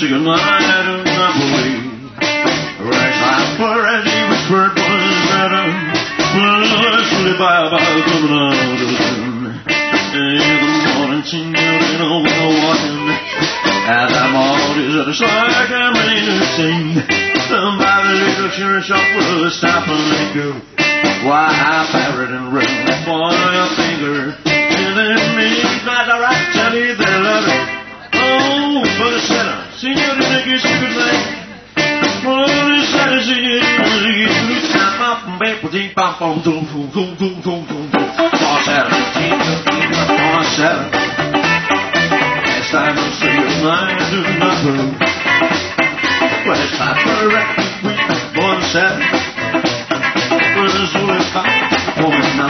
see a night of Napoli. Right side for as he whispered was better. Slowly by coming out of the room. In the morning, Signorina was walking. As I'm always at a side, I'm ready to sing. By the little children's shop will stop and let go. Why I pirate and run for your finger. Till then midnight, I right tell you that I love it. Oh, for the setter, Signorina, kiss you good night. For the setter, Signorina, kiss you good night. Bop, bop, dee, bop, bop, boom, boom, boom, boom, boom, boom, boom. For setter, for setter. Next time you see a night to nothing. Well, it's time for a record week, for the setter. Well, it's only about woman now.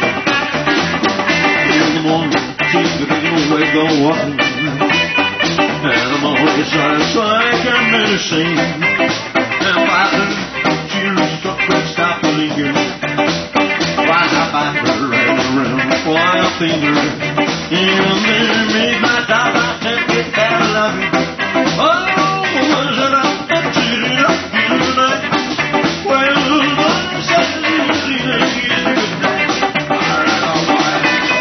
In the morning, she's getting away, go walking. And I'm always like I'm medicine. And by the children's truck will stop and linger. Why I bite her right around for a finger. In the midnight hour, I can't get that loving. Oh, was it up and cheated up in the night? Well, one said she's a good night. All right, all right.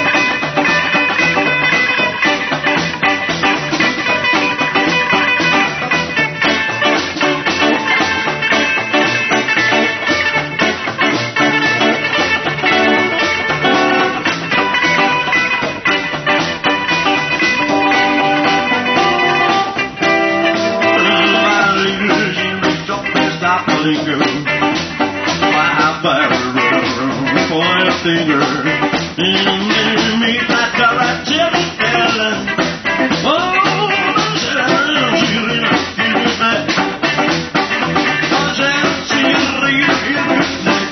Finger in the midnight hour, I tell you, Ellen. Oh, Signorina, you good night. Oh, Signorina, you good night.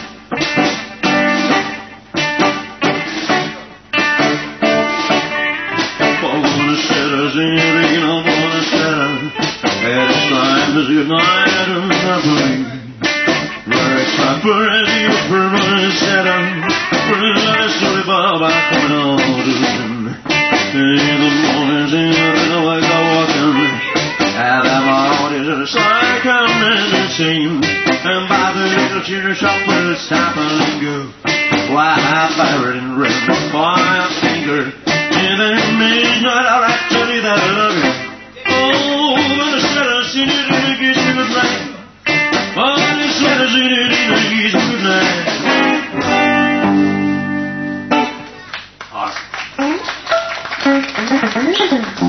Buonasera, Signorina, buonasera. At this time is good night of Napoli. Where it's time for any permanent setup. Baba coming on to him. In the mornings in the way I walking. And I'm always at a side coming to sing. And by the little children's shop will stop and go. Why I pirate and run for a finger. In the midnight I'll right tell you that I love you. Oh, when the setter seen it in the kiss you good night. Oh, the setter seen it in the kiss you good night. Awesome.